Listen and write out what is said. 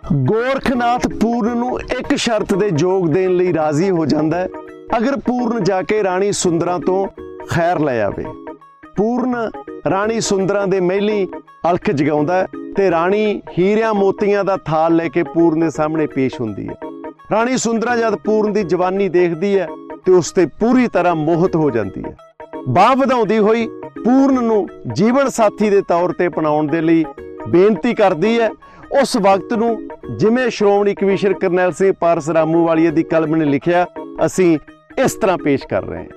ਗੋਰਖਨਾਥ ਪੂਰਨ ਨੂੰ ਇੱਕ ਸ਼ਰਤ ਦੇ ਜੋਗ ਦੇਣ ਲਈ ਰਾਜ਼ੀ ਹੋ ਜਾਂਦਾ ਹੈ, ਅਗਰ ਪੂਰਨ ਜਾ ਕੇ ਰਾਣੀ ਸੁੰਦਰਾਂ ਤੋਂ ਖੈਰ ਲੈ ਆਵੇ। ਪੂਰਨ ਰਾਣੀ ਸੁੰਦਰਾਂ ਦੇ ਮਹਿਲੀਂ ਅਲਖ ਜਗਾਉਂਦਾ ਹੈ ਤੇ ਰਾਣੀ ਹੀਰਿਆਂ ਮੋਤੀਆਂ ਦਾ ਥਾਲ ਲੈ ਕੇ ਪੂਰਨ ਦੇ ਸਾਹਮਣੇ ਪੇਸ਼ ਹੁੰਦੀ ਹੈ। ਰਾਣੀ ਸੁੰਦਰਾਂ ਜਦ ਪੂਰਨ ਦੀ ਜਵਾਨੀ ਦੇਖਦੀ ਹੈ ਤੇ ਉਸ ਤੇ ਪੂਰੀ ਤਰ੍ਹਾਂ ਮੋਹਿਤ ਹੋ ਜਾਂਦੀ ਹੈ। ਬਾਂਹ ਵਧਾਉਂਦੀ ਹੋਈ ਪੂਰਨ ਨੂੰ ਜੀਵਨ ਸਾਥੀ ਦੇ ਤੌਰ ਤੇ ਅਪਣਾਉਣ ਦੇ ਲਈ ਬੇਨਤੀ ਕਰਦੀ ਹੈ। ਉਸ ਵਕਤ ਨੂੰ ਜਿਵੇਂ ਸ਼੍ਰੋਮਣੀ ਕਮਿਸ਼ਨਰ ਕਰਨੈਲ ਸਿੰਘ ਪਾਰਸ ਰਾਮੂਵਾਲੀਆ ਦੀ ਕਲਮ ਨੇ ਲਿਖਿਆ, ਅਸੀਂ ਇਸ ਤਰ੍ਹਾਂ ਪੇਸ਼ ਕਰ ਰਹੇ ਹਾਂ।